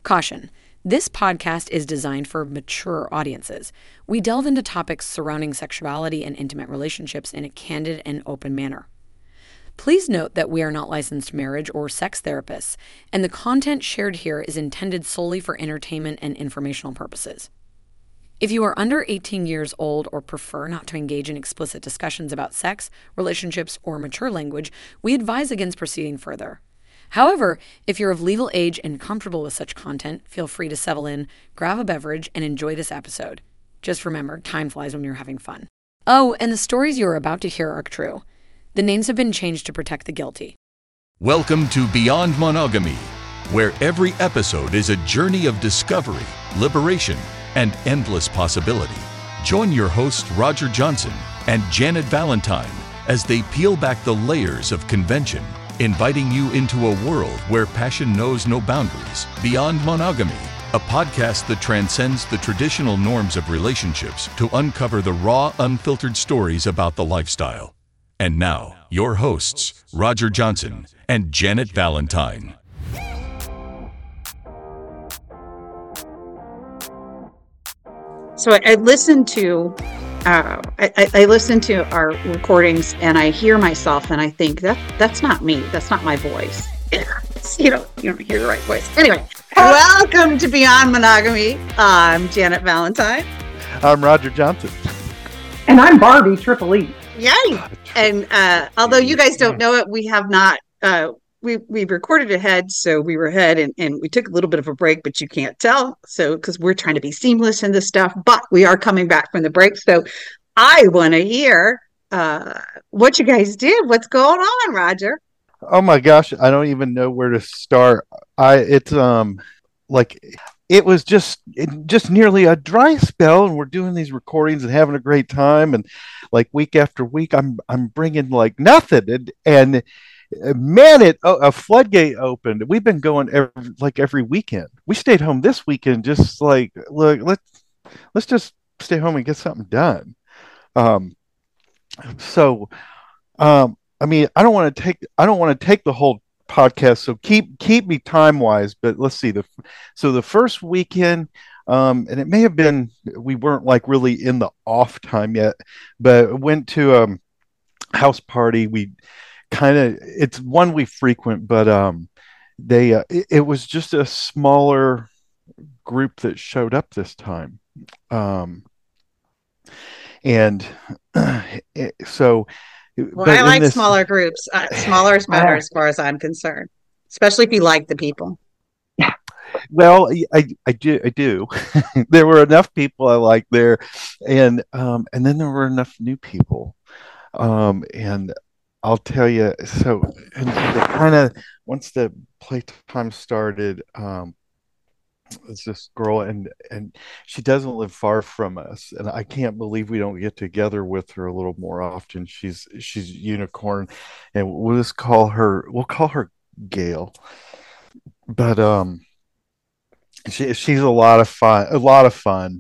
Caution. This podcast is designed for mature audiences. We delve into topics surrounding sexuality and intimate relationships in a candid and open manner. Please note that we are not licensed marriage or sex therapists, and the content shared here is intended solely for entertainment and informational purposes. If you are under 18 years old or prefer not to engage in explicit discussions about sex, relationships, or mature language, we advise against proceeding further. However, if you're of legal age and comfortable with such content, feel free to settle in, grab a beverage, and enjoy this episode. Just remember, time flies when you're having fun. Oh, and the stories you are about to hear are true. The names have been changed to protect the guilty. Welcome to Beyond Monogamy, where every episode is a journey of discovery, liberation, and endless possibility. Join your hosts Roger Johnson and Janet Valentine as they peel back the layers of convention, inviting you into a world where passion knows no boundaries. Beyond Monogamy, a podcast that transcends the traditional norms of relationships to uncover the raw, unfiltered stories about the lifestyle. And now, your hosts, Roger Johnson and Janet Valentine. So I listen to I listen to our recordings and I hear myself and I think that's not me. That's not my voice. You don't hear the right voice. Anyway, welcome to Beyond Monogamy. I'm Janet Valentine. I'm Roger Johnson. And I'm Barbie Triple E. Yay! And although you guys don't know it, we have not. We recorded ahead, so we were ahead, and we took a little bit of a break, but you can't tell, so because we're trying to be seamless in this stuff. But we are coming back from the break, so I want to hear what you guys did. What's going on, Roger? Oh my gosh, I don't even know where to start. It was just nearly a dry spell, and we're doing these recordings and having a great time, and like week after week, I'm bringing like nothing, and man, a floodgate opened. We've been going every weekend. We stayed home this weekend, just like, look, let's just stay home and get something done. I mean, I don't want to take the whole podcast, so keep me time wise. But let's see. The first weekend, and it may have been we weren't like really in the off time yet, but went to a house party. It's one we frequent, but it was just a smaller group that showed up this time, so. Well, I like smaller groups. Smaller is better as far as I'm concerned, especially if you like the people. Well, I do. There were enough people I liked there, and then there were enough new people, and I'll tell you. So, and they kind of once the playtime started, it's this girl, and she doesn't live far from us, and I can't believe we don't get together with her a little more often. She's unicorn, and we'll call her Gail, but she's a lot of fun,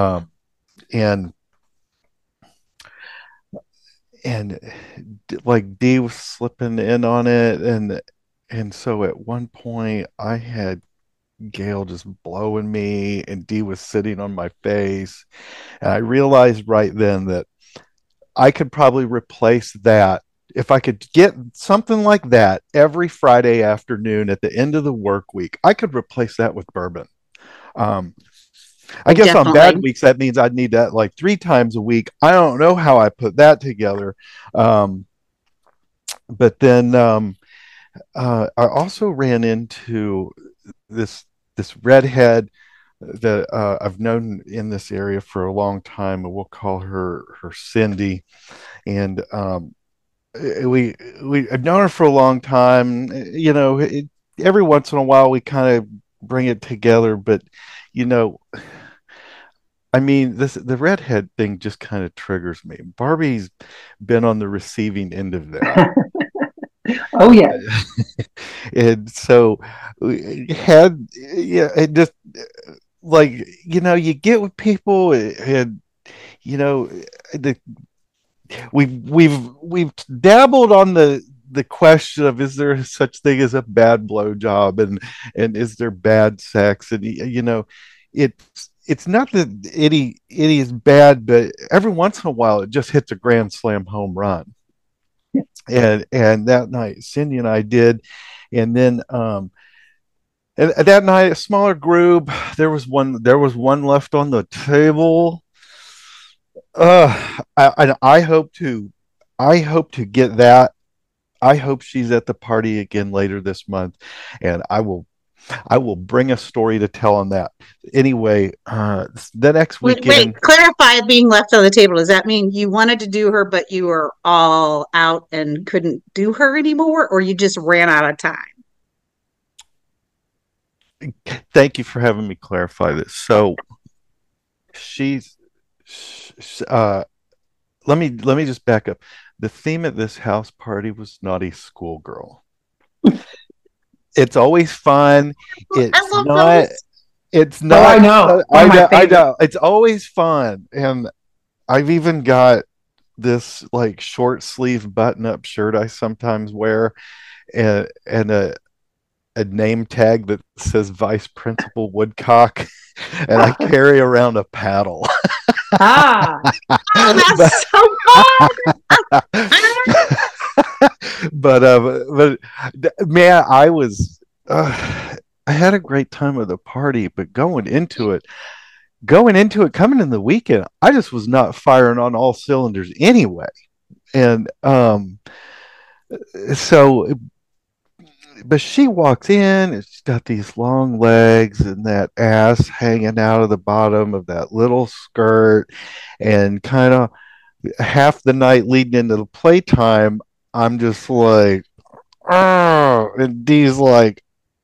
and like Dee was slipping in on it, and so at one point I had Gail just blowing me, and Dee was sitting on my face, and I realized right then that I could probably replace that if I could get something like that every Friday afternoon at the end of the work week. I could replace that with bourbon. I guess definitely. On bad weeks, that means I'd need that like 3 times a week. I don't know how I put that together. But then I also ran into this redhead that I've known in this area for a long time, and we'll call her Cindy. And I've known her for a long time. Every once in a while we kind of bring it together, but I mean, the redhead thing just kind of triggers me. Barbie's been on the receiving end of that. Oh yeah. And so we had, it just like, you get with people, and we've dabbled on the the question of, is there such thing as a bad blowjob, and is there bad sex, and it's not that any is bad, but every once in a while it just hits a grand slam home run. And that night Cindy and I did. And then and that night, a smaller group, there was one left on the table. I hope to get that. I hope she's at the party again later this month, and I will bring a story to tell on that. Anyway, the next Wait, weekend. clarify being left on the table. Does that mean you wanted to do her, but you were all out and couldn't do her anymore, or you just ran out of time? Thank you for having me clarify this. So she's let me just back up. The theme at this house party was naughty schoolgirl. It's always fun. I It's love not. those. It's Oh, not. I know. One I of my know. I favorites. know. It's always fun, and I've even got this like short sleeve button up shirt I sometimes wear, and a name tag that says Vice Principal Woodcock, and I carry around a paddle. Ah, Oh, but that's so fun. but man, I had a great time at the party, but going into it, coming in the weekend, I just was not firing on all cylinders anyway. And so, but she walks in and she's got these long legs and that ass hanging out of the bottom of that little skirt, and kind of half the night leading into the playtime, I'm just like, oh, and Dee's like,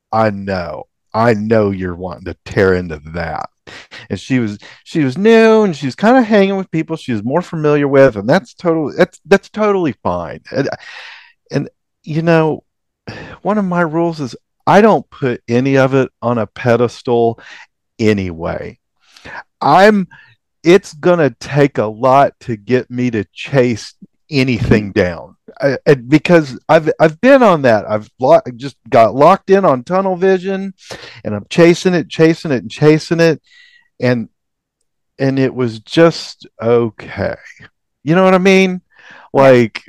I know you're wanting to tear into that. And she was new, and she was kind of hanging with people she was more familiar with, and that's totally fine. And you know, one of my rules is I don't put any of it on a pedestal anyway. I'm It's gonna take a lot to get me to chase anything down. Because I've been on that. Just got locked in on tunnel vision, and I'm chasing it, chasing it, and chasing it, and it was just okay. You know what I mean? yeah. Like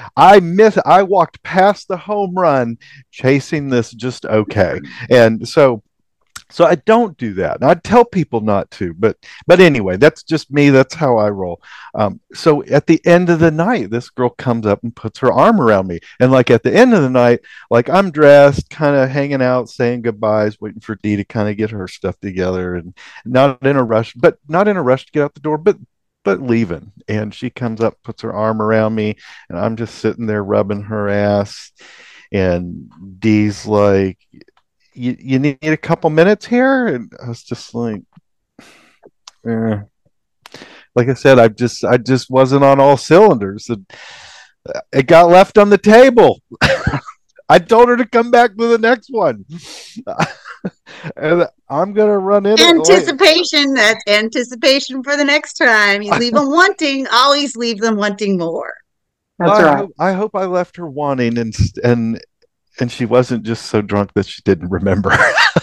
I walked past the home run chasing this just okay. And so I don't do that. And I tell people not to, but anyway, that's just me. That's how I roll. So at the end of the night, this girl comes up and puts her arm around me, and like at the end of the night, like I'm dressed, kind of hanging out, saying goodbyes, waiting for Dee to kind of get her stuff together, and not in a rush to get out the door, but leaving. And she comes up, puts her arm around me, and I'm just sitting there rubbing her ass, and Dee's like, you need a couple minutes here, and I was just eh. Like I said, I just wasn't on all cylinders, and it got left on the table. I told her to come back to the next one, and I'm gonna run in it. Anticipation. That's anticipation for the next time. You leave them wanting, always leave them wanting more. That's Well, right. I hope I left her wanting, and she wasn't just so drunk that she didn't remember.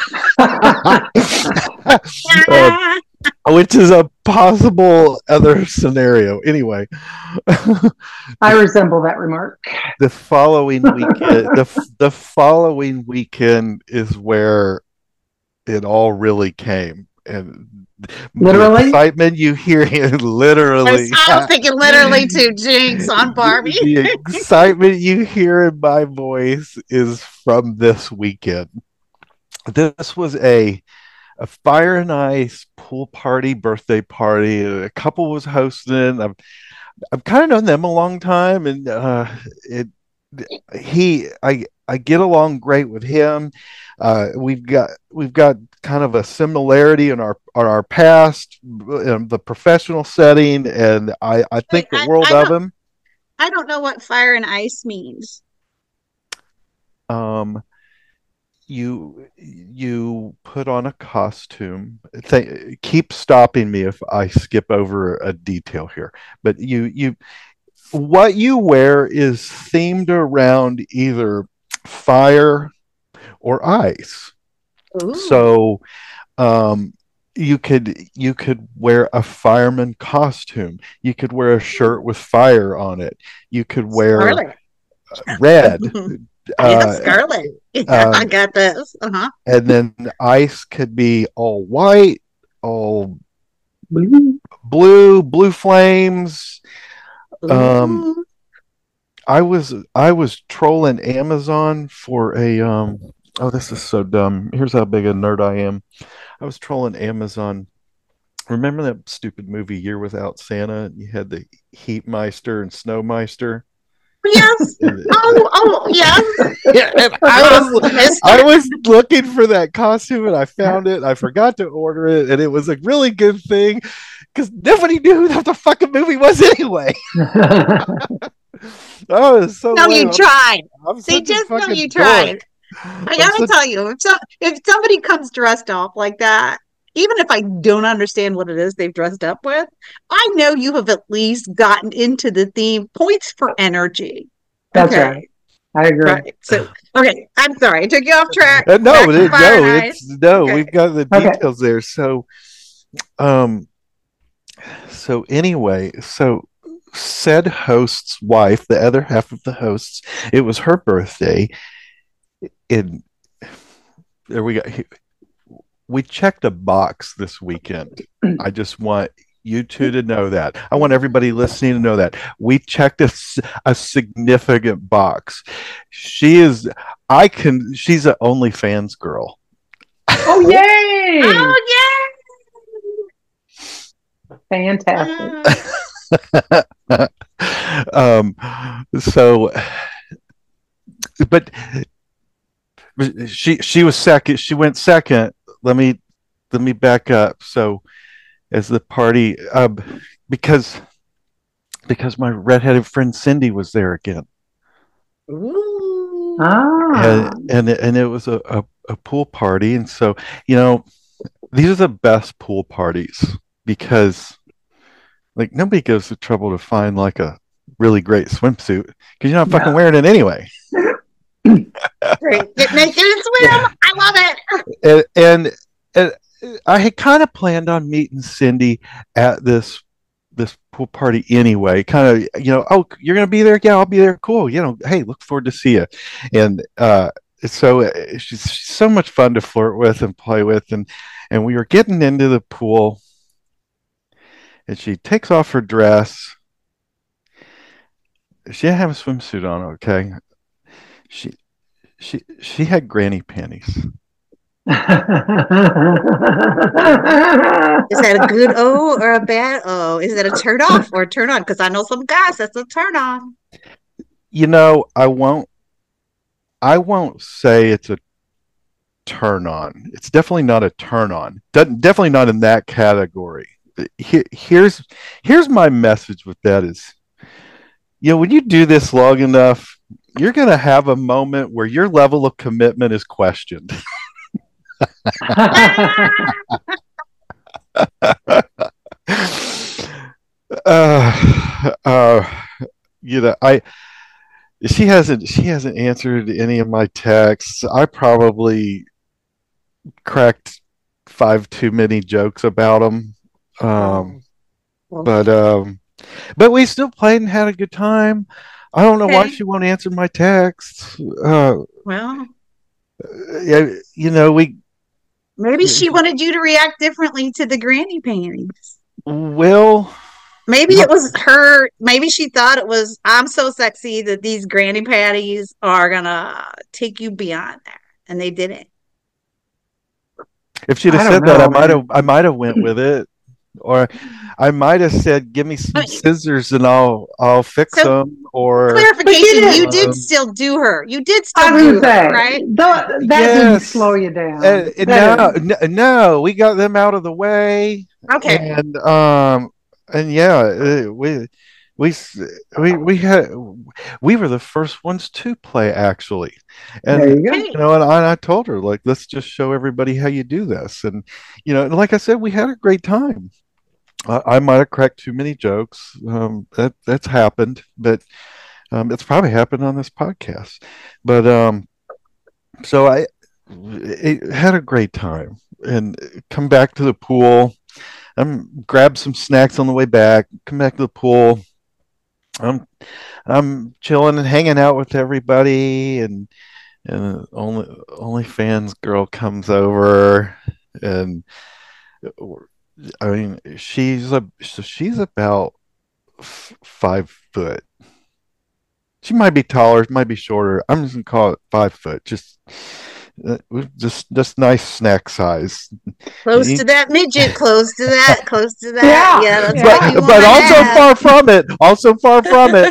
Uh, which is a possible other scenario. Anyway, I resemble that remark. the following weekend, the following weekend is where it all really came, and the Literally? excitement you hear literally. I was thinking literally too, Jinx on Barbie. The excitement you hear in my voice is from this weekend. This was a fire and ice pool party, birthday party. A couple was hosting. I've kind of known them a long time, and it he I get along great with him. We've got kind of a similarity in our past, in the professional setting, and I think Wait, the world of him. I don't know what fire and ice means. Um, you put on a costume. Keep stopping me if I skip over a detail here, but you what you wear is themed around either fire or ice. Ooh. So you could wear a fireman costume. You could wear a shirt with fire on it. You could wear Scarlet. red. Yeah, Scarlet. Yeah, I Um, got this. Uh-huh. and then ice could be all white, all blue flames. Um, Ooh. I was trolling Amazon for a oh, this is so dumb. Here's how big a nerd I am. I was trolling Amazon. Remember that stupid movie Year Without Santa? You had the Heatmeister and Snowmeister. Yes. And, Oh, yes. yeah, and I was looking for that costume and I found it. I forgot to order it, and it was a really good thing because nobody knew who the fucking movie was anyway. Oh, it's so No, lame. you tried. I'm They such a just know fucking you tried. dork. I I'm gotta such- tell you, if somebody comes dressed up like that, even if I don't understand what it is they've dressed up with, I know you have at least gotten into the theme. Points for energy. That's Okay. right. I agree. Right. So, okay, I'm sorry. I took you off track. no, Back to Fire and Ice. Okay. we've got the Okay. details there. Um, so anyway, said host's wife, the other half of the hosts, it was her birthday. In there we go. We checked a box this weekend. I just want you two to know that. I want everybody listening to know that we checked a significant box. She's an OnlyFans girl. Oh, yay! Oh, Fantastic. yeah. um, so, but she was second. She went second. Let me back up. So, as the party, because my redheaded friend Cindy was there again, Ooh. Ah. and it was a pool party, and so these are the best pool parties because like nobody goes to trouble to find like a really great swimsuit because you're not fucking wearing it anyway. Great. Get naked and swim. Yeah. I love it. And I had kind of planned on meeting Cindy at this pool party anyway. Kind of, oh, you're gonna be there? Yeah, I'll be there. Cool. Hey, look forward to see you. And so she's so much fun to flirt with and play with, and we were getting into the pool, and she takes off her dress. She didn't have a swimsuit on. Okay, she had granny panties. Is that a good O or a bad O? Is that a turn off or a turn on? Because I know some guys that's a turn on. I won't say it's a turn on. It's definitely not a turn on. Definitely not in that category. Here's my message with that is, when you do this long enough, you're going to have a moment where your level of commitment is questioned. I she hasn't answered any of my texts. I probably cracked 5 too many jokes about them. But we still played and had a good time. I don't know why Okay. she won't answer my texts. Well, We maybe she wanted you to react differently to the granny panties. will. Maybe it was her. Maybe she thought it was, I'm so sexy that these granny panties are gonna take you beyond that, and they didn't. If she'd I have don't said that, know, I might have went with it, or I might have said, "Give me some scissors and I'll fix So, them." Or Clarification: you did Um, still do her. You did I still was do gonna her, say right? that didn't Yes. slow you down. no, no, we got them out of the way, Okay. and yeah, we we had we were the first ones to play actually, There and you go. Hey, and I told her like let's just show everybody how you do this, and like I said, we had a great time. I might have cracked too many jokes. That's happened, but it's probably happened on this podcast. But so had a great time and come back to the pool. Grab some snacks on the way back. Come back to the pool. I'm chilling and hanging out with everybody, and only fans girl comes over, and I mean she's about 5 foot. She might be taller, might be shorter. I'm just gonna call it 5 foot. Just nice snack size. Close to that midget, close to that, close to that. Yeah. Yeah, that's Yeah. what you But want to also have. far from it. Also far from it.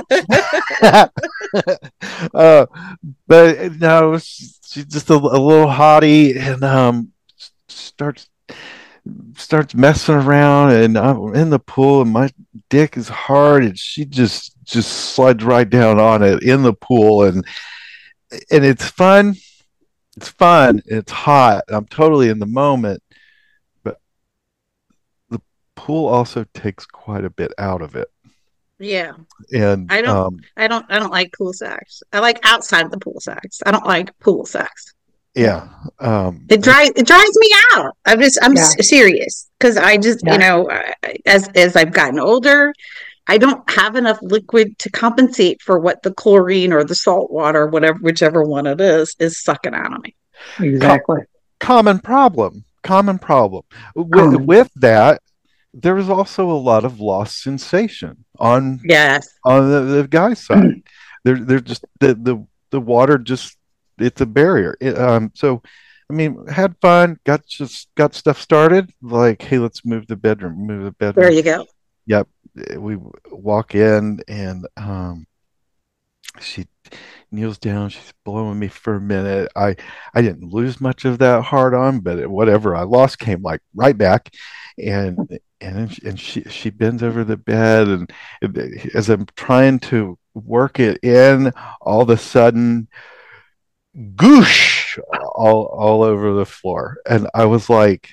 But no, she's just a little hottie, and starts messing around, and I'm in the pool, and my dick is hard, and she just slides right down on it in the pool, and it's fun. It's fun. It's hot. I'm totally in the moment, but the pool also takes quite a bit out of it. Yeah, And I don't like pool sex. I like outside of the pool sex. I don't like pool sex. yeah, It drives me out. I'm Yeah. serious, because I just Yeah. as I've gotten older, I don't have enough liquid to compensate for what the chlorine or the salt water, whatever, whichever one it is sucking out of me. Exactly. common problem. Common problem. Common. With that, there was also a lot of lost sensation on Yes. the guy's side. They're just the water just, it's a barrier. So I mean, had fun, got stuff started. Like, hey, let's move the bedroom. There you go. Yep. We walk in, and she kneels down. She's blowing me for a minute. I didn't lose much of that hard on, but whatever I lost came like right back, and she bends over the bed, and as I'm trying to work it in, all of a sudden, goosh, all over the floor, and I was like,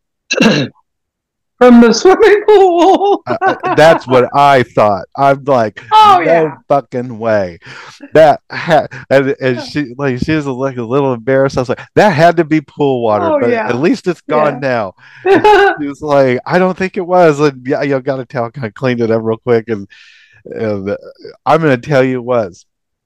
From the swimming pool. that's what I thought. I'm like, Oh, no yeah. fucking way. And she was like a little embarrassed. I was like, that had to be pool water, Oh, but yeah. at least it's gone now. She was like, I don't think it was. And yeah, you got to tell. Kind of cleaned it up real quick, and I'm going to tell you it was.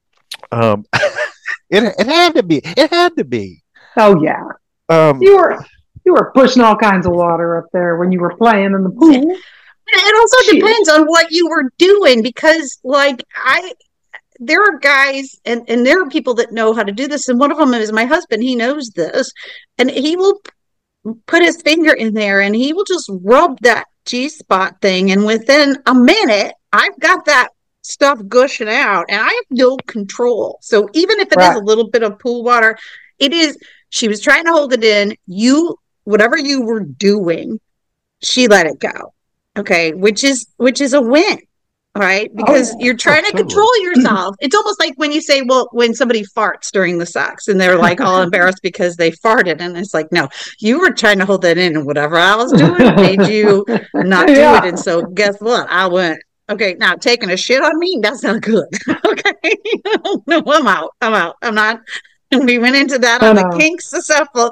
It had to be. It had to be. Oh yeah. Um, You were pushing all kinds of water up there when you were playing in the pool. It also depends on what you were doing, because there are guys and there are people that know how to do this, and one of them is my husband. He knows this, and he will put his finger in there and he will just rub that G-spot thing, and within a minute I've got that stuff gushing out and I have no control. So even if it is a little bit of pool water, she was trying to hold it in. Whatever you were doing, she let it go. Okay, which is a win, right? Because you're trying to control yourself. It's almost like when you say, well, when somebody farts during the sex and they're like all embarrassed because they farted, and it's like, no, you were trying to hold that in, and whatever I was doing made you not do it. And so guess what? I went, okay, now taking a shit on me, that's not good. Okay, no, I'm out. I'm not. And we went into that on the kinks and stuff. But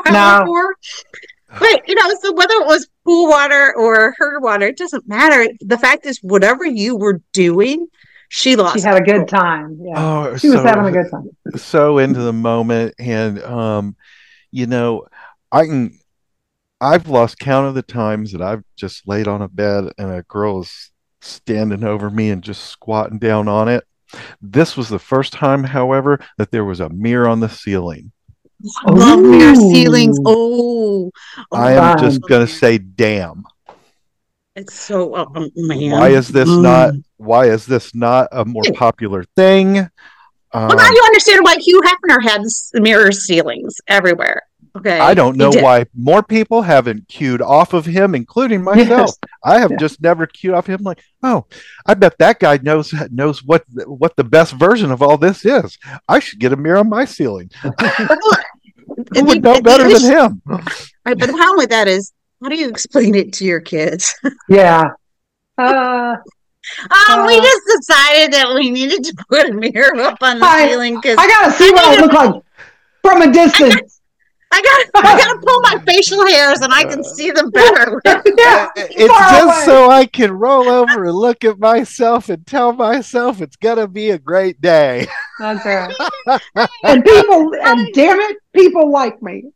so whether it was pool water or her water, it doesn't matter. The fact is, whatever you were doing, she had a good time. Yeah, she was having a good time. So into the moment, and I've lost count of the times that I've just laid on a bed and a girl is standing over me and just squatting down on it. This was the first time, however, that there was a mirror on the ceiling. I love mirror ceilings. I am just going to say, damn. It's so, man. Why is this not a more popular thing? Well, now you understand why Hugh Hefner had mirror ceilings everywhere. Okay. I don't know why more people haven't queued off of him, including myself. Yes. I have just never queued off him. Like, oh, I bet that guy knows what the best version of all this is. I should get a mirror on my ceiling. Who would know better than him? Right, but the problem with that is How do you explain it to your kids? Yeah. We just decided that we needed to put a mirror up on the I ceiling because I gotta see what I look like from a distance. I gotta pull my facial hairs and I can see them better. Yeah, It's far just away. so I can roll over and look at myself and tell myself it's gonna be a great day. That's right. And people, and damn it, people like me.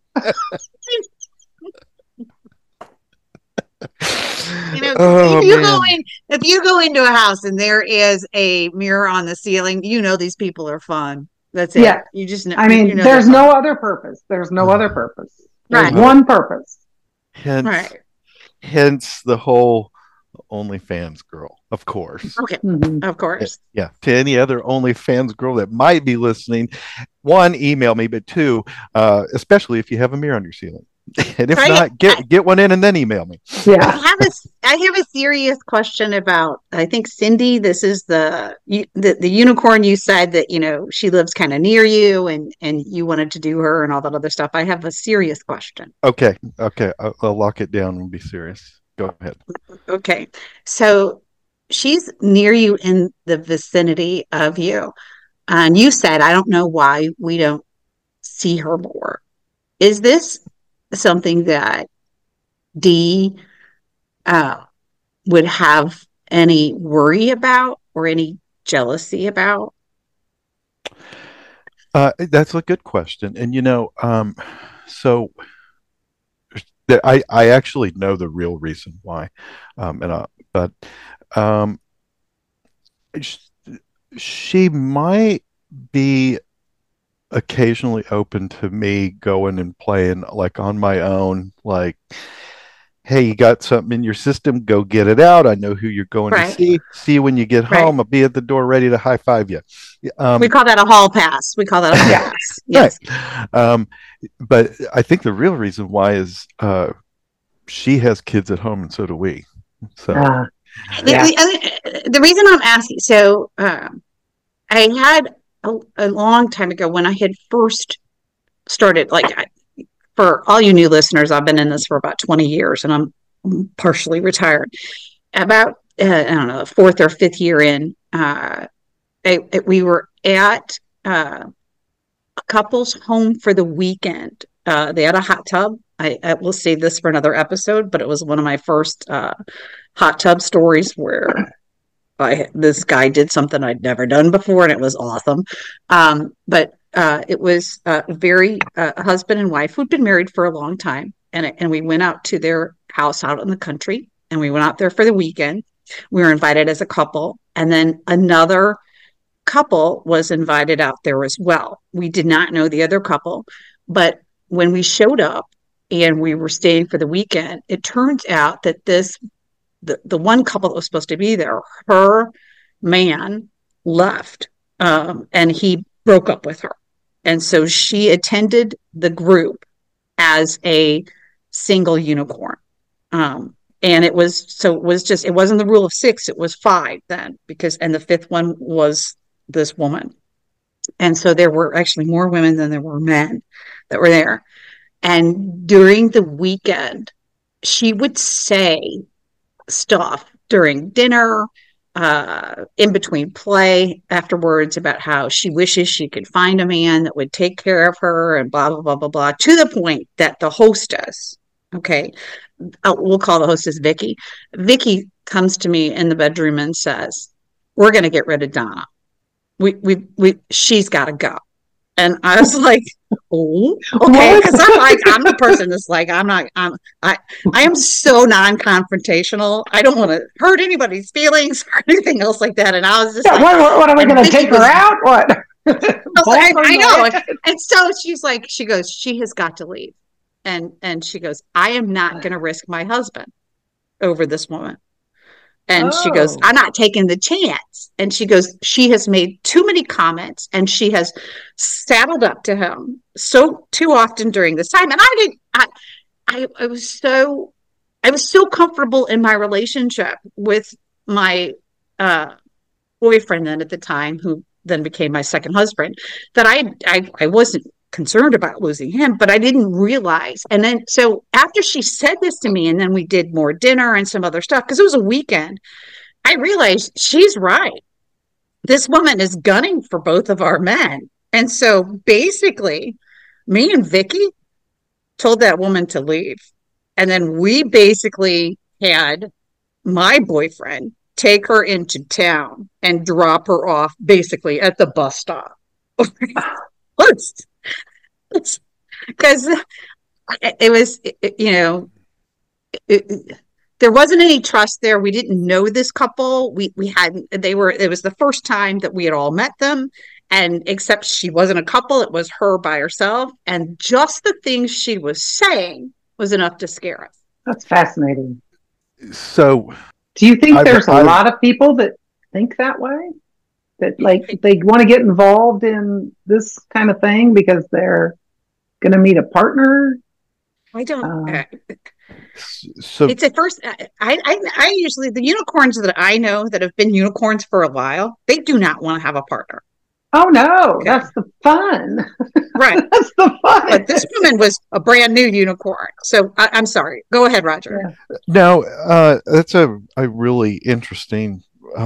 You know, Oh man. if you go into a house and there is a mirror on the ceiling, you know these people are fun. That's it. Yeah. You just know. I You mean, know they're there's fun. no other purpose. There's no other purpose. There's Right. one purpose. Hence, Right. hence the whole OnlyFans girl, of course. Okay. Mhm. Of course. Yeah. To any other OnlyFans girl that might be listening, one, email me, but two, especially if you have a mirror on your ceiling. And if not, get one in and then email me. Yeah. I have a serious question about. I think Cindy. This is the unicorn. You said that she lives kind of near you, and you wanted to do her and all that other stuff. I have a serious question. Okay. I'll lock it down and be serious. Go ahead. Okay, so she's near you in the vicinity of you, and you said, "I don't know why we don't see her more." Is this something that Dee would have any worry about or any jealousy about? That's a good question. And so I actually know the real reason why. But um, she might be occasionally open to me going and playing like on my own, like, hey, you got something in your system, go get it out. I know who you're going to Right. see you when you get Right. home. I'll be at the door ready to high five you. We call that a hall pass. Pass. Yes. Right. But I think the real reason why is she has kids at home and so do we. So Yeah. The reason I'm asking, so I had a long time ago when I had first started, for all you new listeners, I've been in this for about 20 years and I'm partially retired. About, I don't know, fourth or fifth year in, we were at a couple's home for the weekend. They had a hot tub. I will save this for another episode, but it was one of my first hot tub stories where this guy did something I'd never done before, and it was awesome. But it was very husband and wife who'd been married for a long time, and we went out to their house out in the country, and we went out there for the weekend. We were invited as a couple, and then another couple was invited out there as well. We did not know the other couple, but when we showed up and we were staying for the weekend, it turns out that the one couple that was supposed to be there, her man left, and he broke up with her. And so she attended the group as a single unicorn. And it wasn't the rule of 6, it was 5 then, and the 5th one was this woman. And so there were actually more women than there were men that were there. And during the weekend, she would say stuff during dinner, in between play, afterwards, about how she wishes she could find a man that would take care of her and blah, blah, blah, blah, blah, to the point that the hostess, okay, we'll call the hostess Vicky. Vicky comes to me in the bedroom and says, "We're going to get rid of Donna. She's got to go." And I was like, "Oh, okay," because I'm the person that's like, I am so non-confrontational. I don't want to hurt anybody's feelings or anything else like that. And I was just like, what are we going to take her out? What? I know. And so she goes, "She has got to leave." And she goes, "I am not going to risk my husband over this woman." And she goes, "I'm not taking the chance." And she goes, "She has made too many comments and she has saddled up to him too often during this time." And I was so comfortable in my relationship with my boyfriend then at the time, who then became my second husband, that I wasn't concerned about losing him, but I didn't realize. And then, so after she said this to me, and then we did more dinner and some other stuff, because it was a weekend, I realized she's right. This woman is gunning for both of our men. And so basically, me and Vicky told that woman to leave. And then we basically had my boyfriend take her into town and drop her off basically at the bus stop. Because it was, there wasn't any trust there. We didn't know this couple. We hadn't, it was the first time that we had all met them. And except she wasn't a couple, it was her by herself. And just the things she was saying was enough to scare us. That's fascinating. So, do you think there's a lot of people that think that way? That like they want to get involved in this kind of thing because they're going to meet a partner? I don't. So it's at first. I usually, the unicorns that I know that have been unicorns for a while, they do not want to have a partner. Oh no, that's the fun. Right. That's the fun. But this woman was a brand new unicorn. So I'm sorry. Go ahead, Roger. Yeah. No, that's a really interesting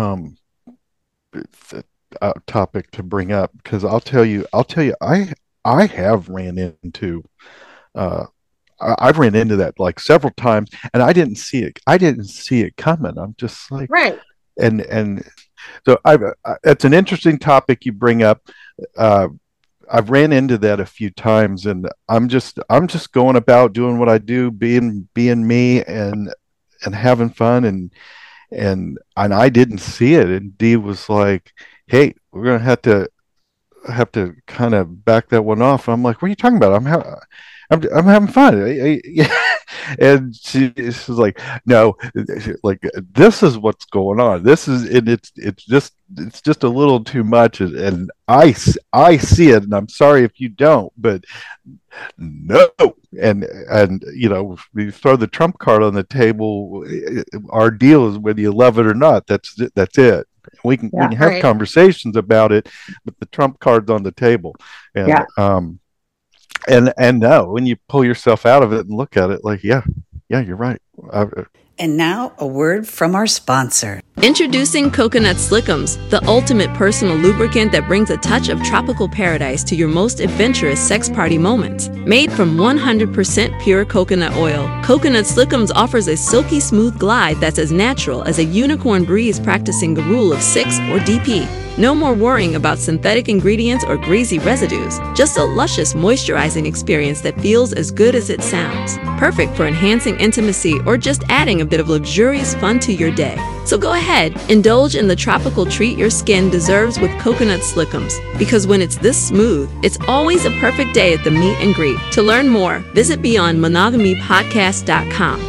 topic to bring up, because I'll tell you, I have ran into I've ran into that like several times, and I didn't see it coming. I'm just like, right. And so it's an interesting topic you bring up. I've ran into that a few times, and I'm just going about doing what I do, being me and having fun, and I didn't see it. And Dee was like, "Hey, we're gonna have to kind of back that one off." I'm like, "What are you talking about? I'm having fun." And she's like, "No, like this is what's going on. This is, and it's just a little too much." And I see it, and I'm sorry if you don't, but no. And we throw the trump card on the table. Our deal is whether you love it or not. That's it. We can have conversations about it, but the trump card's on the table. And And no, when you pull yourself out of it and look at it, like, yeah, you're right. And now a word from our sponsor. Introducing Coconut Slickums, the ultimate personal lubricant that brings a touch of tropical paradise to your most adventurous sex party moments. Made from 100% pure coconut oil, Coconut Slickums offers a silky smooth glide that's as natural as a unicorn breeze practicing the rule of 6 or DP. No more worrying about synthetic ingredients or greasy residues. Just a luscious moisturizing experience that feels as good as it sounds. Perfect for enhancing intimacy or just adding a bit of luxurious fun to your day. So go ahead, indulge in the tropical treat your skin deserves with Coconut Slickums. Because when it's this smooth, it's always a perfect day at the meet and greet. To learn more, visit BeyondMonogamyPodcast.com.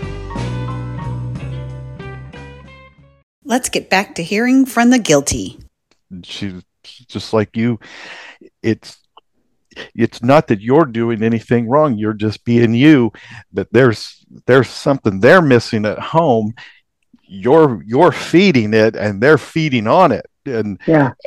Let's get back to hearing from the guilty. She's just like you. It's not that you're doing anything wrong. You're just being you. But there's something they're missing at home. You're feeding it, and they're feeding on it. And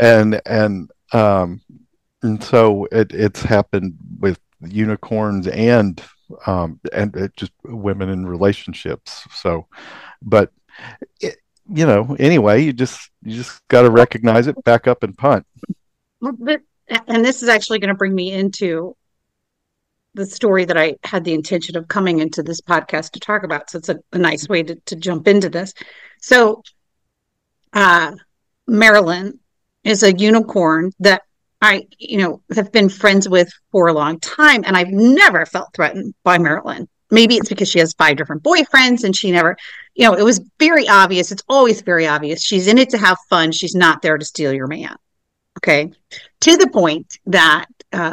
so it's happened with unicorns and just women in relationships. So, but anyway, you just got to recognize it, back up, and punt. And this is actually going to bring me into the story that I had the intention of coming into this podcast to talk about. So it's a nice way to jump into this. So Marilyn is a unicorn that I, have been friends with for a long time, and I've never felt threatened by Marilyn. Maybe it's because she has 5 different boyfriends and she never, it was very obvious. It's always very obvious. She's in it to have fun. She's not there to steal your man. Okay. To the point that,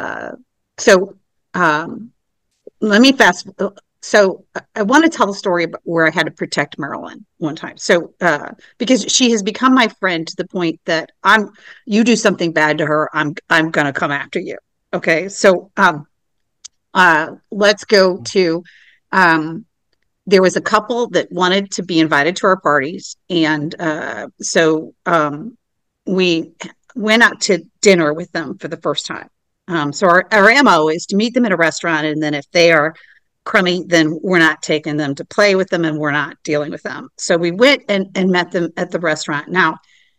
let me fast. So I want to tell the story about where I had to protect Marilyn one time. So, because she has become my friend to the point that you do something bad to her, I'm going to come after you. Okay. So, let's go to, there was a couple that wanted to be invited to our parties. And so we went out to dinner with them for the first time. So our MO is to meet them at a restaurant, and then if they are crummy, then we're not taking them to play with them and we're not dealing with them. So we went and met them at the restaurant. Now,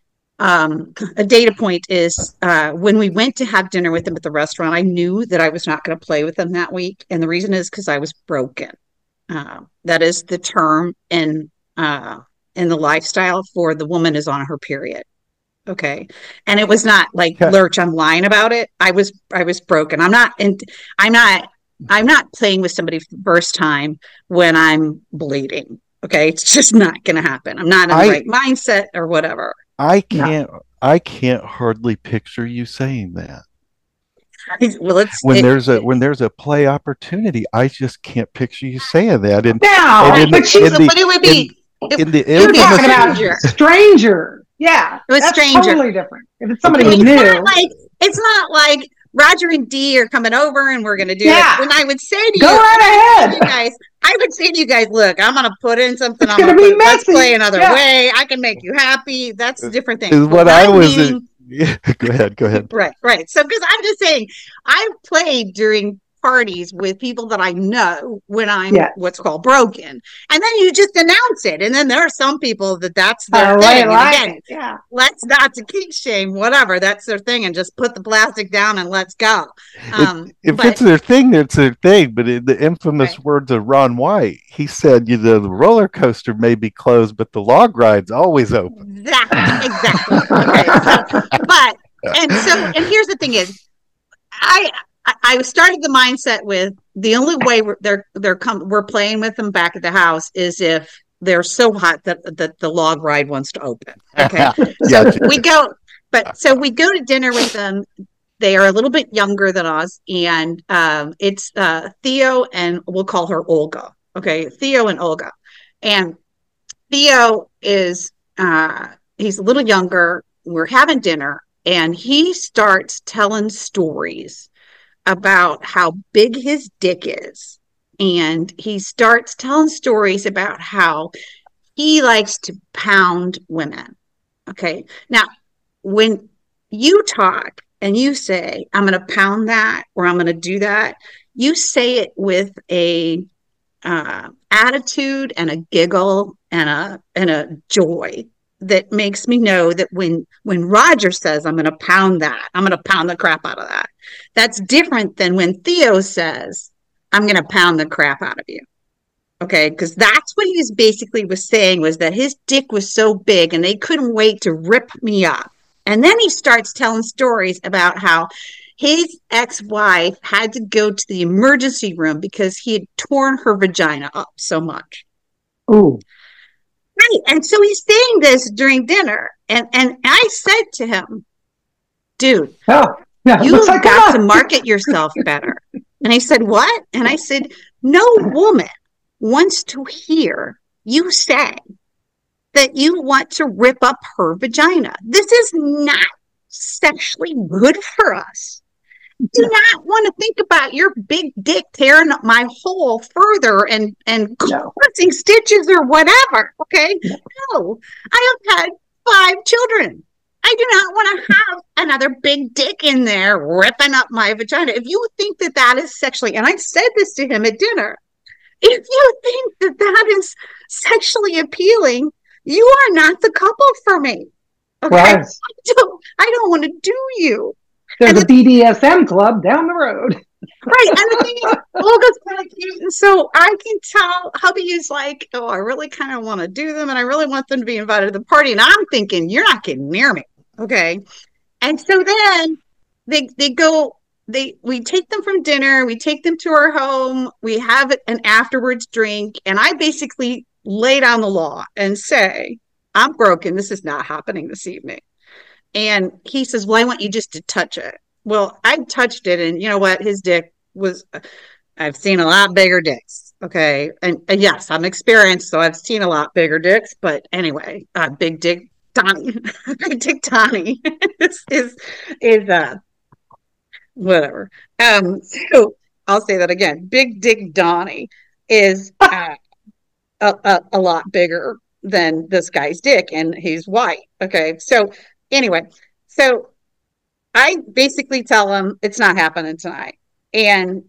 a data point is when we went to have dinner with them at the restaurant, I knew that I was not going to play with them that week. And the reason is because I was broken. That is the term in the lifestyle for the woman is on her period. Okay. And it was not like lurch, I'm lying about it. I was broken. I'm not playing with somebody for the first time when I'm bleeding. Okay. It's just not going to happen. I'm not in the right mindset or whatever. I can't hardly picture you saying that. Well, when there's a play opportunity, I just can't picture you saying that. And but it would be you're talking about stranger. Yeah, it was stranger. Totally different. If it's somebody you knew, it's not like Roger and Dee are coming over and we're going to do it. And I would say to go right ahead, you guys. I would say to you guys, look, I'm going to put in something. It's going to be messy. Let's play another way. I can make you happy. That's a different thing. Is what I was. Go ahead. Right. So, because I'm just saying, I've played during parties with people that I know when I'm what's called broken, and then you just announce it, and then there are some people that's their thing. And again, let's not to kink shame, whatever, that's their thing, and just put the plastic down and let's go. If it's their thing, it's their thing. But in the infamous words of Ron White, he said, the roller coaster may be closed, but the log ride's always open. Exactly. Okay, and here's the thing is, I started the mindset with the only way we're playing with them back at the house is if they're so hot that the log ride wants to open. Okay, so we go to dinner with them. They are a little bit younger than us, and it's Theo and we'll call her Olga. Okay, Theo and Olga, and Theo is he's a little younger. We're having dinner, and he starts telling stories about how big his dick is. And he starts telling stories about how he likes to pound women. Okay. Now, when you talk and you say, I'm going to pound that, or I'm going to do that, you say it with a attitude and a giggle and a joy that makes me know that when Roger says, I'm going to pound that, I'm going to pound the crap out of that. That's different than when Theo says, I'm going to pound the crap out of you. Okay. Because that's what he basically was saying, was that his dick was so big and they couldn't wait to rip me up. And then he starts telling stories about how his ex-wife had to go to the emergency room because he had torn her vagina up so much. Oh. Right. And so he's saying this during dinner. And I said to him, dude, you've got to market yourself better. And he said, what? And I said, no woman wants to hear you say that you want to rip up her vagina. This is not sexually good for us. Do not want to think about your big dick tearing up my hole further and causing stitches or whatever. Okay. No, I have had 5 children. I do not want to have another big dick in there ripping up my vagina. If you think that is sexually, and I said this to him at dinner, if you think that is sexually appealing, you are not the couple for me. Okay. Right. I don't want to do you. There's a BDSM club down the road. Right. And the thing is, Olga's kind of cute. And so I can tell hubby is like, oh, I really kind of want to do them. And I really want them to be invited to the party. And I'm thinking, you're not getting near me. Okay. And so then we take them from dinner. We take them to our home. We have an afterwards drink. And I basically lay down the law and say, I'm broken. This is not happening this evening. And he says, well, I want you just to touch it. Well, I touched it, and you know what? His dick was, I've seen a lot bigger dicks. Okay. And yes, I'm experienced, so I've seen a lot bigger dicks. But anyway, Big Dick Donnie, Big Dick Donnie is whatever. So I'll say that again. Big Dick Donnie is a lot bigger than this guy's dick, and he's white. Okay. So anyway, so I basically tell them it's not happening tonight. And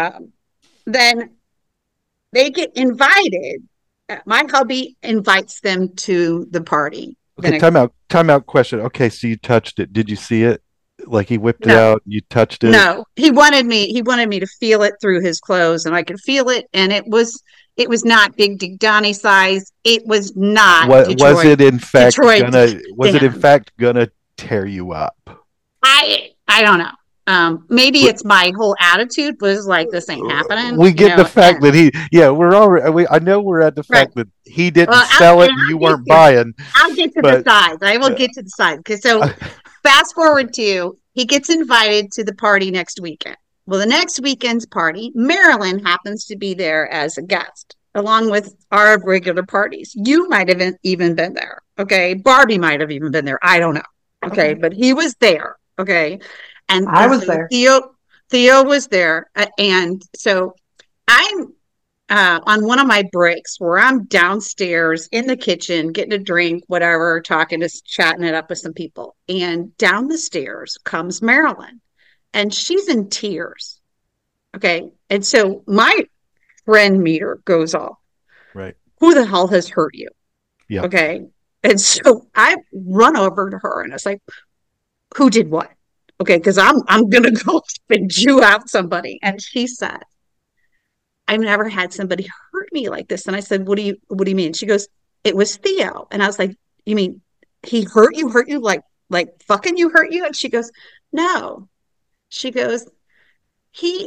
then they get invited. My hubby invites them to the party. Okay, time out question. Okay, so you touched it. Did you see it? Like he whipped it out, you touched it? No, he wanted me to feel it through his clothes, and I could feel it, and it was not Big Dick Donnie size. It was not Detroit. Was it in fact Detroit gonna tear you up? I don't know. Maybe it's my whole attitude was like, this ain't happening. We get the fact that we're already. I know we're at the fact that he didn't sell it and you weren't buying. I'll get to the sides. I will get to the sides. Okay, so fast forward to he gets invited to the party next weekend. Well, the next weekend's party, Marilyn happens to be there as a guest, along with our regular parties. You might have even been there. Okay, Barbie might have even been there. I don't know. Okay, but he was there. Okay. And I was there. Theo was there. And so I'm on one of my breaks where I'm downstairs in the kitchen, getting a drink, whatever, chatting it up with some people. And down the stairs comes Marilyn, and she's in tears. Okay. And so my friend meter goes off. Right. Who the hell has hurt you? Yeah. Okay. And so I run over to her and I was like, who did what? Okay, because I'm gonna go and Jew out somebody. And she said, I've never had somebody hurt me like this. And I said, what do you mean? She goes, it was Theo. And I was like, you mean he hurt you like fucking you hurt you? And she goes, no. She goes, he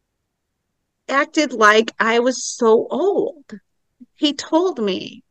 acted like I was so old. He told me,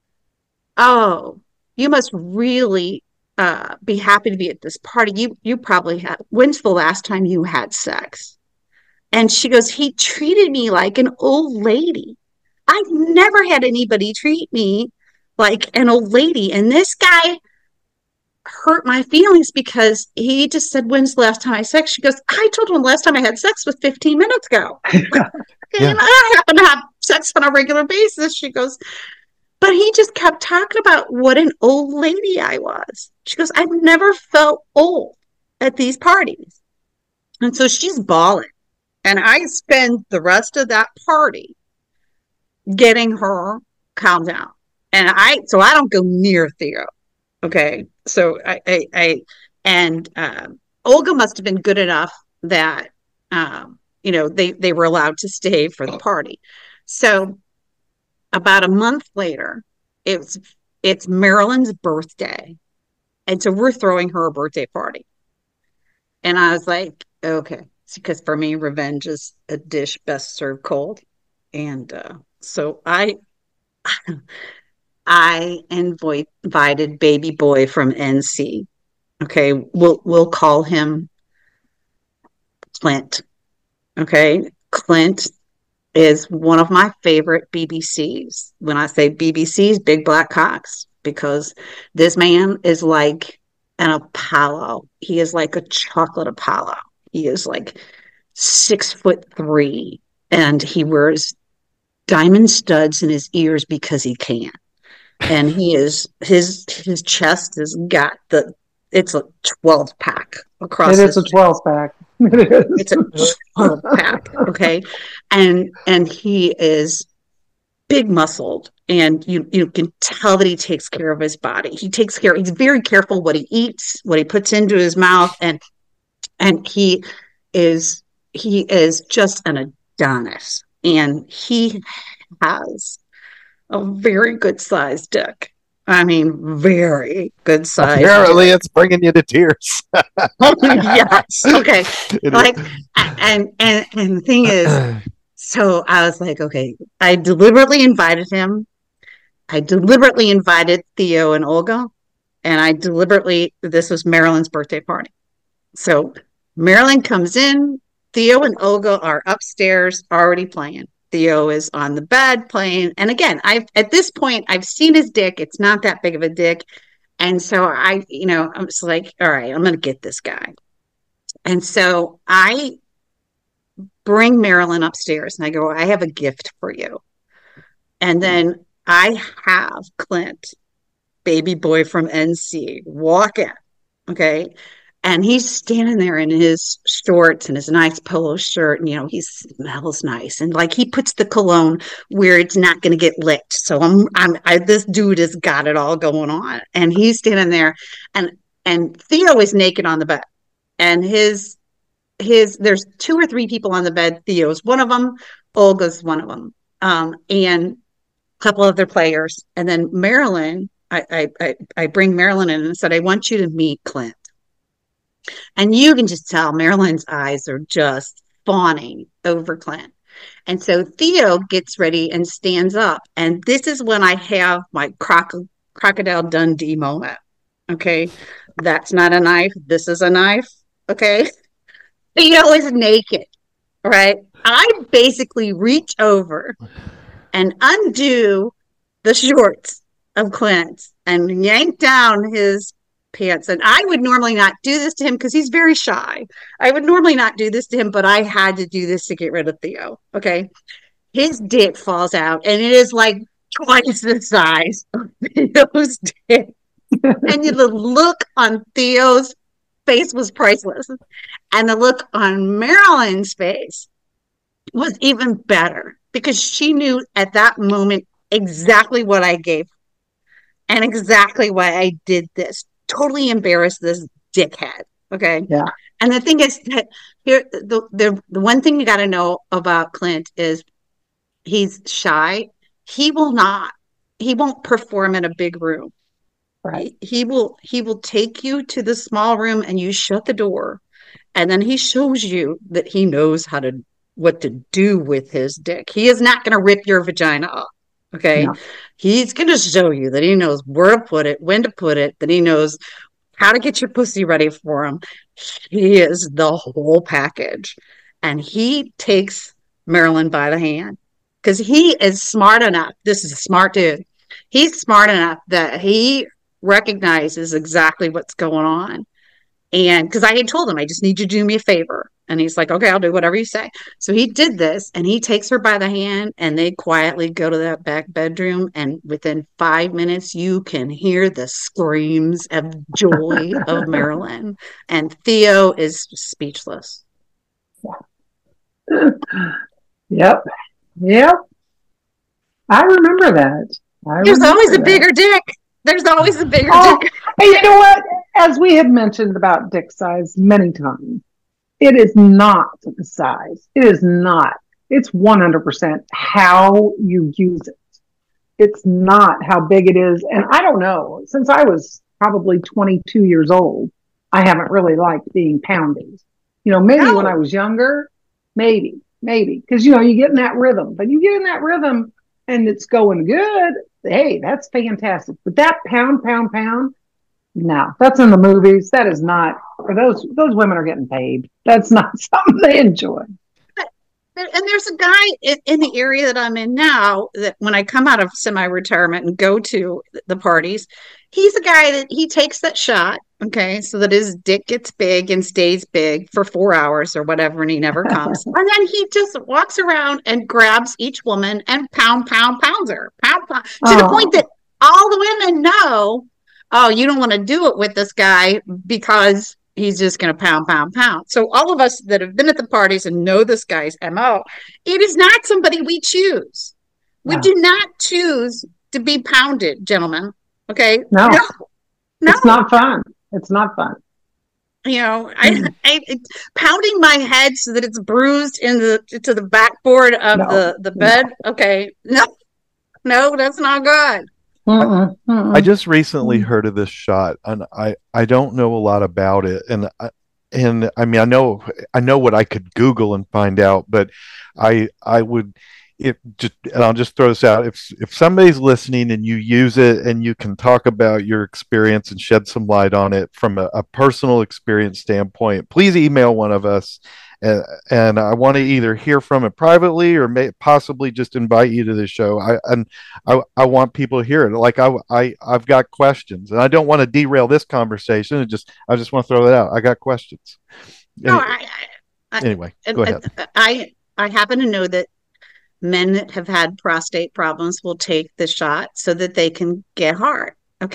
oh, you must really be happy to be at this party. You probably have. When's the last time you had sex? And she goes, he treated me like an old lady. I've never had anybody treat me like an old lady. And this guy hurt my feelings because he just said, when's the last time I had sex? She goes, I told him the last time I had sex was 15 minutes ago. And I happen to have sex on a regular basis. She goes, but he just kept talking about what an old lady I was. She goes, I've never felt old at these parties. And so she's bawling. And I spend the rest of that party getting her calmed down. And I don't go near Theo. Okay. So Olga must have been good enough that, they were allowed to stay for the party. So about a month later, it's Marilyn's birthday. And so we're throwing her a birthday party. And I was like, okay. Because for me, revenge is a dish best served cold. And so I invited baby boy from NC. Okay. We'll call him Clint. Okay. Clint is one of my favorite BBCs. When I say BBCs, big black cocks, because this man is like an Apollo. He is like a chocolate Apollo. He is like 6'3", and he wears diamond studs in his ears because he can. And he is his chest has got it's a 12 pack across. It is a 12 pack. It's a 12 pack. Okay. And he is big muscled, and you can tell that he takes care of his body. He's very careful what he eats, what he puts into his mouth. And he is just an Adonis, and he has a very good sized dick. I mean, very good size. Apparently, it's bringing you to tears. Yes. Okay. And the thing is, so I was like, okay, I deliberately invited him. I deliberately invited Theo and Olga, and this was Marilyn's birthday party. So Marilyn comes in, Theo and Olga are upstairs already playing. Theo is on the bed playing. And again, at this point, I've seen his dick. It's not that big of a dick. And so I'm just like, all right, I'm going to get this guy. And so I bring Marilyn upstairs and I go, I have a gift for you. And then I have Clint, baby boy from NC, walk in. Okay. And he's standing there in his shorts and his nice polo shirt, and he smells nice, and like he puts the cologne where it's not going to get licked. So this dude has got it all going on, and he's standing there, and Theo is naked on the bed, and his there's 2 or 3 people on the bed. Theo's one of them, Olga's one of them, and a couple of their players, and then Marilyn. I bring Marilyn in and said, I want you to meet Clint. And you can just tell Marilyn's eyes are just fawning over Clint. And so Theo gets ready and stands up. And this is when I have my Crocodile Dundee moment. Okay. That's not a knife. This is a knife. Okay. Theo is naked. Right. I basically reach over and undo the shorts of Clint and yank down his pants. And I would normally not do this to him because he's very shy. I would normally not do this to him, but I had to do this to get rid of Theo. Okay. His dick falls out, and it is like twice the size of Theo's dick. And the look on Theo's face was priceless. And the look on Marilyn's face was even better because she knew at that moment exactly what I gave and exactly why I did this. Totally embarrassed this dickhead. Okay. Yeah. And the thing is that here, the one thing you got to know about Clint is he's shy. He won't perform in a big room. Right. He will take you to the small room and you shut the door. And then he shows you that he knows what to do with his dick. He is not going to rip your vagina up. Okay. No. He's going to show you that he knows where to put it, when to put it, that he knows how to get your pussy ready for him. He is the whole package. And he takes Marilyn by the hand because he is smart enough. This is a smart dude. He's smart enough that he recognizes exactly what's going on. And because I had told him, I just need you to do me a favor. And he's like, okay, I'll do whatever you say. So he did this, and he takes her by the hand, and they quietly go to that back bedroom. And within 5 minutes, you can hear the screams of joy of Marilyn. And Theo is speechless. Yep. I remember that. There's always a bigger dick. There's always a bigger dick. And you know what? As we have mentioned about dick size many times, it is not the size. It is not. It's 100% how you use it. It's not how big it is. And I don't know. Since I was probably 22 years old, I haven't really liked being pounded. Maybe when I was younger, maybe. Because, you get in that rhythm. But you get in that rhythm and it's going good. Hey, that's fantastic. But that pound, no, that's in the movies. That is not, for those women are getting paid. That's not something they enjoy. And there's a guy in the area that I'm in now that when I come out of semi-retirement and go to the parties, he's a guy that he takes that shot, okay, so that his dick gets big and stays big for 4 hours or whatever, and he never comes. And then he just walks around and grabs each woman and pounds her. Pound, to the point that all the women know, oh, you don't want to do it with this guy because he's just going to pound. So all of us that have been at the parties and know this guy's MO, it is not somebody we choose. We do not choose to be pounded, gentlemen. Okay? No. It's not fun. It's not fun. I pounding my head so that it's bruised to the backboard of the bed. Okay. No, that's not good. I just recently heard of this shot, and I don't know a lot about it, and I mean I know what I could Google and find out, but I would and I'll just throw this out, if somebody's listening and you use it and you can talk about your experience and shed some light on it from a personal experience standpoint, please email one of us. And I want to either hear from it privately or possibly just invite you to the show. I want people to hear it. Like I've got questions, and I don't want to derail this conversation. I just want to throw that out. I got questions. No, anyway, go ahead. I happen to know that men that have had prostate problems will take the shot so that they can get hard. Okay.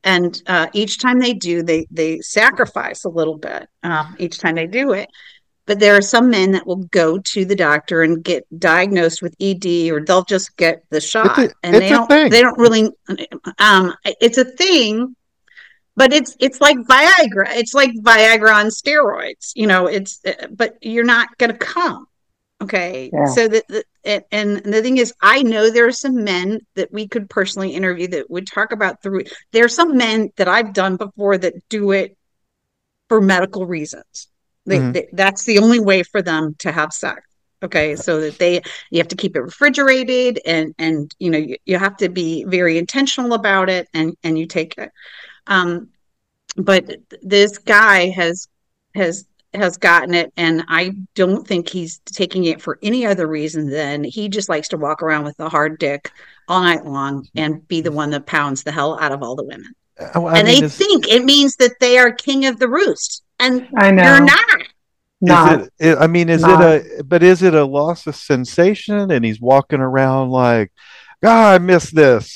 And each time they do, they sacrifice a little bit each time they do it. But there are some men that will go to the doctor and get diagnosed with ED, or they'll just get the shot, and it's a thing. they don't really. It's a thing, but it's like Viagra. It's like Viagra on steroids. But you're not going to come. Okay. Yeah. So and the thing is, I know there are some men that we could personally interview that would talk about there are some men that I've done before that do it for medical reasons. That's the only way for them to have sex. Okay. So that you have to keep it refrigerated, and you have to be very intentional about it, and you take it. But this guy has gotten it, and I don't think he's taking it for any other reason than he just likes to walk around with a hard dick all night long and be the one that pounds the hell out of all the women. They think it means that they are king of the roost, and I know. you're not. Is it a loss of sensation? And he's walking around like, I miss this,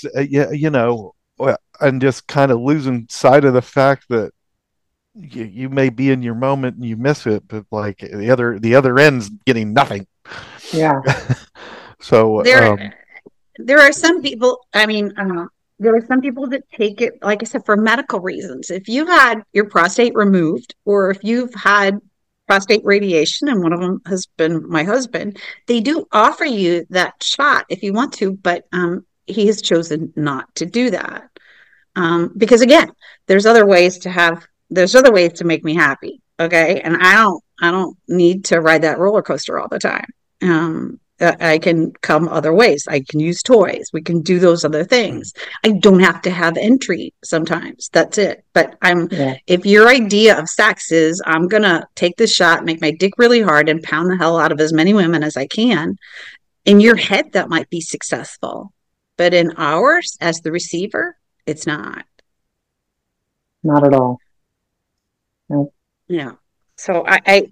and just kind of losing sight of the fact that you may be in your moment and you miss it, but like the other end's getting nothing. Yeah. So there are some people. There are some people that take it, like I said, for medical reasons. If you've had your prostate removed, or if you've had prostate radiation, and one of them has been my husband, they do offer you that shot if you want to, but he has chosen not to do that. Because again, there's other ways to make me happy. Okay. And I don't need to ride that roller coaster all the time. I can come other ways. I can use toys. We can do those other things. I don't have to have entry sometimes. That's it. But if your idea of sex is, I'm going to take this shot, make my dick really hard, and pound the hell out of as many women as I can, in your head, that might be successful. But in ours, as the receiver, it's not. Not at all. No. Yeah. So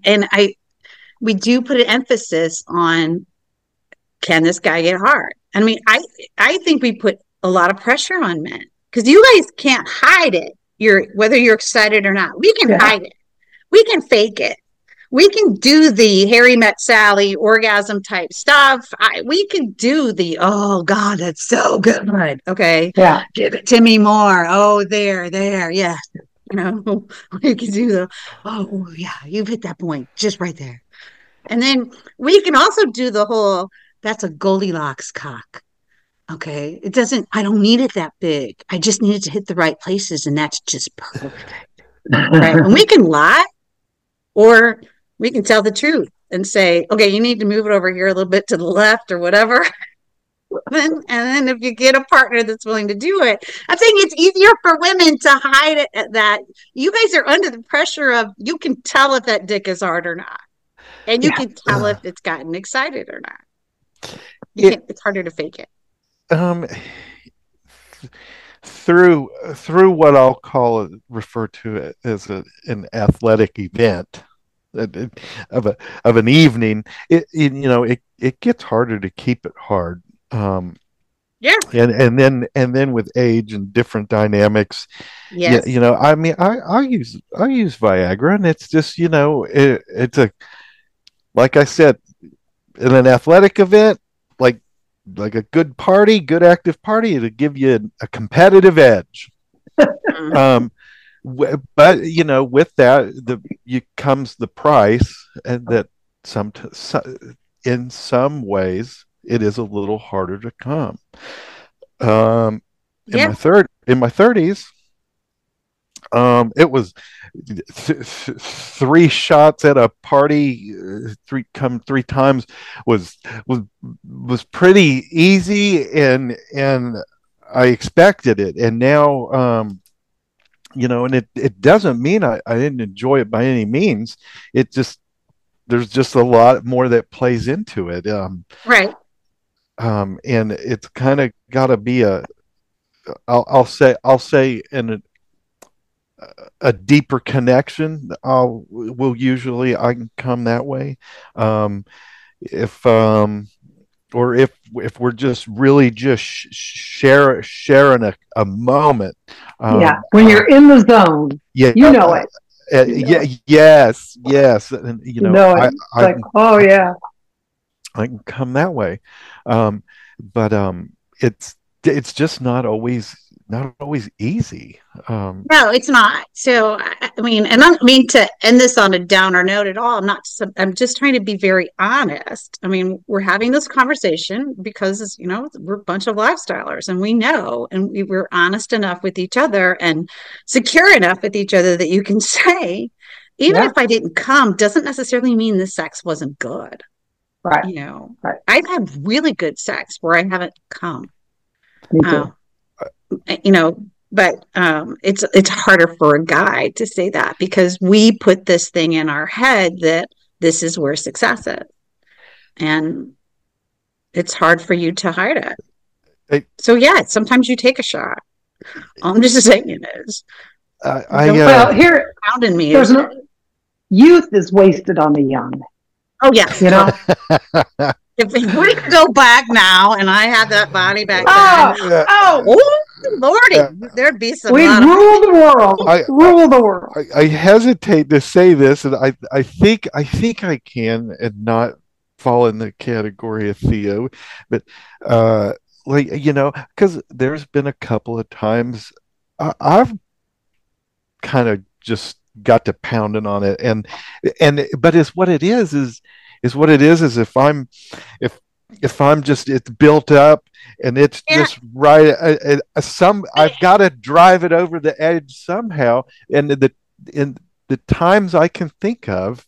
we do put an emphasis on, can this guy get hard? I think we put a lot of pressure on men, because you guys can't hide it. Whether you're excited or not, we can hide it. We can fake it. We can do the Harry Met Sally orgasm type stuff. We can do the, oh God, that's so good. Okay. Yeah. Give it to me more. Oh, there. Yeah. We can do the, oh yeah, you've hit that point just right there. And then we can also do the whole, that's a Goldilocks cock. Okay. I don't need it that big. I just need it to hit the right places, and that's just perfect. Right. And we can lie, or we can tell the truth and say, okay, you need to move it over here a little bit to the left or whatever. And then if you get a partner that's willing to do it, I'm saying it's easier for women to hide it at that. You guys are under the pressure of, you can tell if that dick is hard or not. And you can tell if it's gotten excited or not. It's harder to fake it. Through what I'll refer to it as an athletic event of an evening, it gets harder to keep it hard. And then with age and different dynamics, yes. I use Viagra, and it's just, it's like I said, in an athletic event, like a good active party, it'll give you a competitive edge. But with that, comes the price, and that in some ways it is a little harder to come. In my 30s, it was three shots at a party, three times was pretty easy, and I expected it. And now, and it doesn't mean I didn't enjoy it by any means. There's just a lot more that plays into it. Right. And it's kind of got to be I'll say in a deeper connection. I can come that way. If or if we're just really just sharing a moment. When you're in the zone, yeah, you know it. Yes, and You know it. It's like, oh yeah, I can come that way, but it's just not always easy. No, it's not. So, I mean, and I don't mean to end this on a downer note at all. I'm just trying to be very honest. I mean, we're having this conversation because, we're a bunch of lifestylers and we know, and we're honest enough with each other and secure enough with each other that you can say, even if I didn't come, doesn't necessarily mean the sex wasn't good. Right. Right. I've had really good sex where I haven't come. Me too. But it's harder for a guy to say that because we put this thing in our head that this is where success is, and it's hard for you to hide it. So sometimes you take a shot. I'm just saying it is. Well, here, pounding me. Youth is wasted on the young. Oh yes, If we could go back now and I had that body back then, Lordy, there'd be some. We'd rule the world. Rule the world. I hesitate to say this, and I think I can and not fall in the category of Theo, but because there's been a couple of times I've kind of just got to pounding on it, but it's what it is what it is if I'm just, it's built up and it's just right. I've got to drive it over the edge somehow. And in the times I can think of,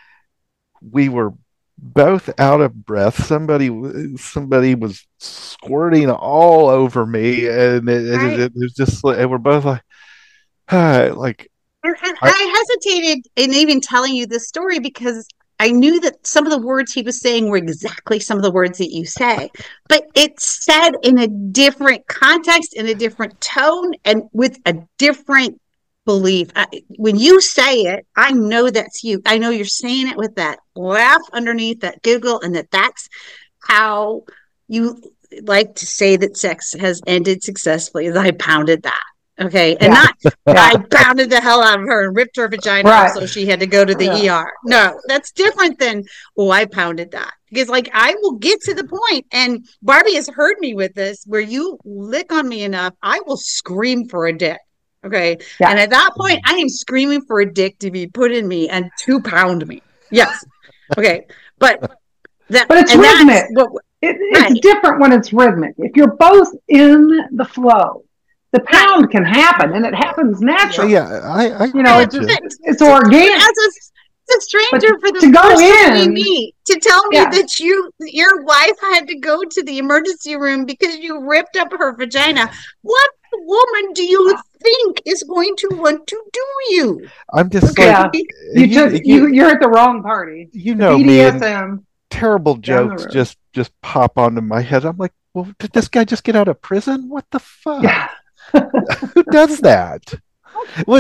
we were both out of breath. Somebody was squirting all over me, and it was just like, and we're both like, like. I hesitated in even telling you this story because I knew that some of the words he was saying were exactly some of the words that you say, but it's said in a different context, in a different tone, and with a different belief. When you say it, I know that's you. I know you're saying it with that laugh underneath, that giggle, and that's how you like to say that sex has ended successfully. I pounded that. Okay. And I pounded the hell out of her and ripped her vagina out, so she had to go to the ER. No, that's different than, I pounded that. Because I will get to the point, and Barbie has heard me with this, where you lick on me enough, I will scream for a dick. Okay. Yeah. And at that point, I am screaming for a dick to be put in me and to pound me. Yes. Okay. But it's rhythmic. It's different when it's rhythmic. If you're both in the flow, the pound can happen, and it happens naturally. Yeah, it's organic. As a stranger, for the first time we meet, to tell me that your wife had to go to the emergency room because you ripped up her vagina. What woman do you think is going to want to do you? I'm just you're at the wrong party. BDSM. Terrible jokes just pop onto my head. I'm like, well, did this guy just get out of prison? What the fuck? Yeah. Who does that? Were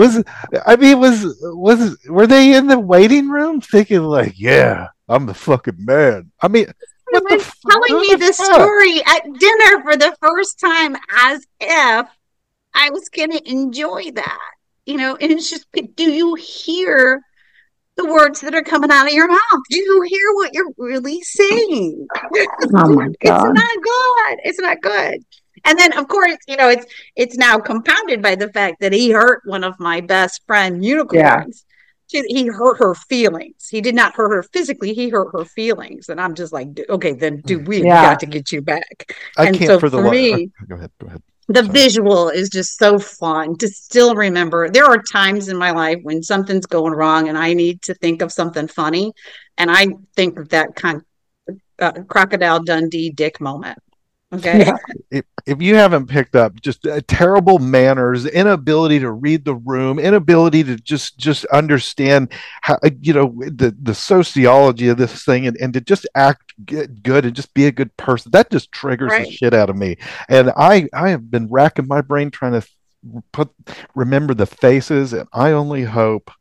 they in the waiting room thinking like, yeah, I'm the fucking man? I mean, telling me this story at dinner for the first time as if I was going to enjoy that, and it's just, do you hear the words that are coming out of your mouth? Do you hear what you're really saying? Oh my God. It's not good. And then, of course, it's now compounded by the fact that he hurt one of my best friend unicorns. Yeah. He hurt her feelings. He did not hurt her physically. He hurt her feelings. And I'm just like, okay, then we got to get you back. I can't for me, go ahead. The visual is just so fun to still remember. There are times in my life when something's going wrong and I need to think of something funny. And I think of that kind of Crocodile Dundee dick moment. Okay. Yeah. If you haven't picked up, just terrible manners, inability to read the room, inability to just understand how the sociology of this thing, and to just act good and just be a good person, that just triggers the shit out of me. And I have been racking my brain trying to remember the faces, and I only hope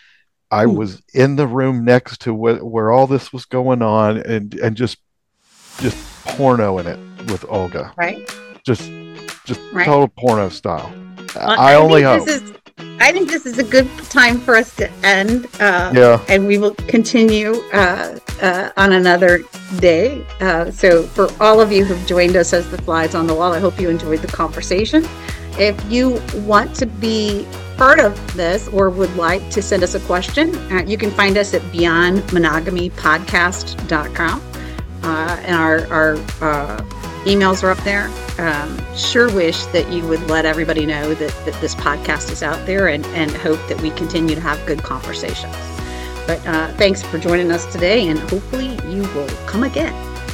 I was in the room next to where all this was going on, and just just porno in it with Olga. Right. Just Right. total porno style. Well, I only hope. I think this is a good time for us to end. Yeah. And we will continue on another day. So for all of you who've joined us as the flies on the wall, I hope you enjoyed the conversation. If you want to be part of this or would like to send us a question, you can find us at beyondmonogamypodcast.com. And our emails are up there. Sure wish that you would let everybody know that this podcast is out there and hope that we continue to have good conversations. But thanks for joining us today, and hopefully you will come again.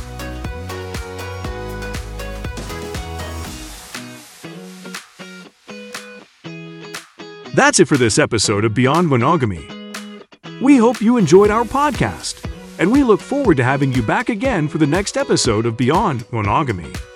That's it for this episode of Beyond Monogamy. We hope you enjoyed our podcast, and we look forward to having you back again for the next episode of Beyond Monogamy.